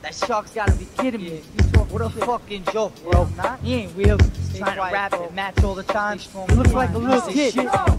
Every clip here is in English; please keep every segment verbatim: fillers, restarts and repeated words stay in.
That shark's gotta be kidding me. What a fucking joke, bro. He ain't real. Trying to rap and match all the time. He looks like a little kid.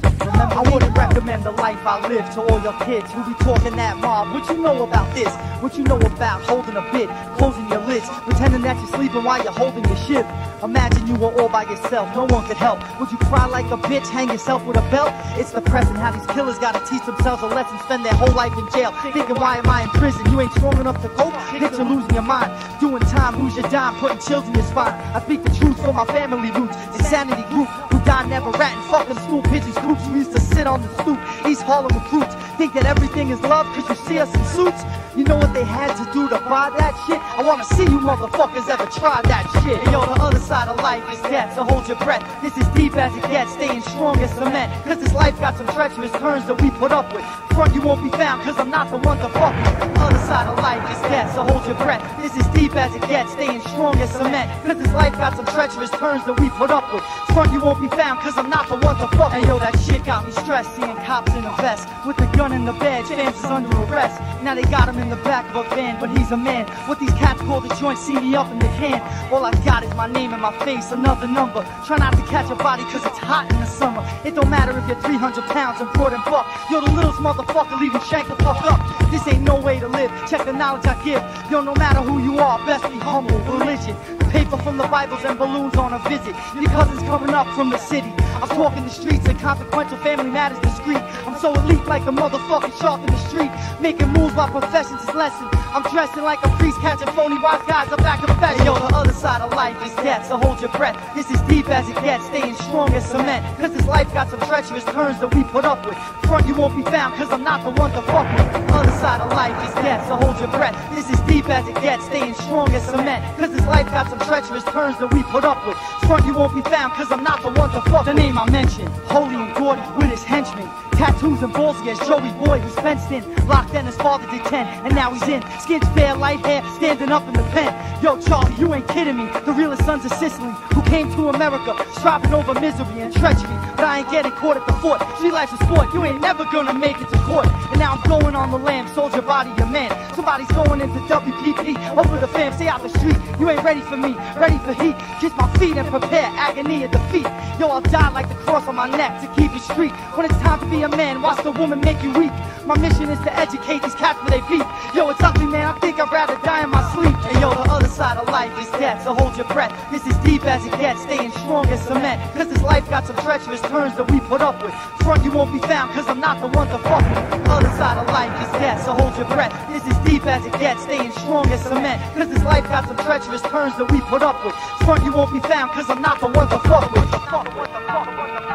I wouldn't recommend the life I live to all your kids who be talking that mob. What you know about this? What you know about holding a bit, closing your lids, pretending that you're sleeping while you're holding your ship? Imagine you were all by yourself, no one could help. Would you cry like a bitch, hang yourself with a belt? It's depressing how these killers gotta teach themselves a lesson, spend their whole life in jail, thinking why am I in prison? You ain't strong enough to cope, bitch, you're losing your mind. Doing time, lose your dime, putting chills in your spine. I speak the truth for my family roots, insanity group, who die never ratting, fuck them stool pigeons groups who used to sit on the stoop. East Harlem recruits think that everything is love cause you see us in suits. You know what they had to do to buy that shit? I wanna see you motherfuckers ever try that shit. And yo, the other side of life is death, so hold your breath. This is deep as it gets, staying strong as cement. Cause this life got some treacherous turns that we put up with. Front you won't be found cause I'm not the one to fuck with. The other side of life is death, so hold your breath. This is deep as it gets, staying strong as cement. Cause this life got some treacherous turns that we put up with. Front you won't be found cause I'm not the one to fuck with. And yo, that shit got me stressed, seeing cops in a vest with a gun in the bed, fans is under arrest. Now they got him in the back of a van, but he's a man. What these cats call the joint, see me up in the can. All I got is my name and my face, another number. Try not to catch a body cause it's hot in the summer. It don't matter if you're three hundred pounds and broad and buck. You're the littlest motherfucker, leave him shank the fuck up. This ain't no way to live, check the knowledge I give. Yo, no matter who you are, best be humble, religion. Paper from the Bibles and balloons on a visit. Your cousin's coming up from the city. I'm talking the streets and consequential family matters discreet. I'm so elite like a motherfucking shark in the street. Making moves while professions is lesson. I'm dressing like a priest catching phony wise guys up back confession. Yo, the other side of life is death, so hold your breath. This is deep as it gets, staying strong as cement. Cause this life got some treacherous turns that we put up with. Front you won't be found cause I'm not the one to fuck with. The other side of life is death, so hold your breath. This is deep as it gets, staying strong as cement. Cause this life got some treacherous turns that we put up with. Front you won't be found cause I'm not the one to fuck with. The name I mentioned, Holy and Gordy with his henchmen. Tattoos and ballsy as Joey Boy who's fenced in. Locked in, his father did ten, and now he's in. Skin fair, light hair, standing up in the pen. Yo, Charlie, you ain't kidding me. The realest sons of Sicily who came to America, striving over misery and treachery. But I ain't getting caught at the fort. Street life's a sport, you ain't never gonna make it to court. And now I'm going on the lam, soldier body your man. Somebody's going into W P P, over the fam, stay out the street. You ain't ready for me, ready for heat. Kiss my feet and prepare agony of defeat. Yo, I'll die like the cross on my neck to keep it street. When it's time to be a man, watch the woman make you weak. My mission is to educate these cats for they beat. Yo, it's ugly, man, I think I'd rather die in my sleep. And yo, the other side of life is death, so hold your breath. This is deep as it gets, staying strong as cement. Cause this life got some treacherous turns that we put up with. Front you won't be found cause I'm not the one to fuck with. The other side of life is death, so hold your breath. This is deep as it gets, staying strong as cement. Cause this life got some treacherous turns that we put up with. Front you won't be found cause I'm not the one to fuck with. The fuck with, the fuck with, the fuck with.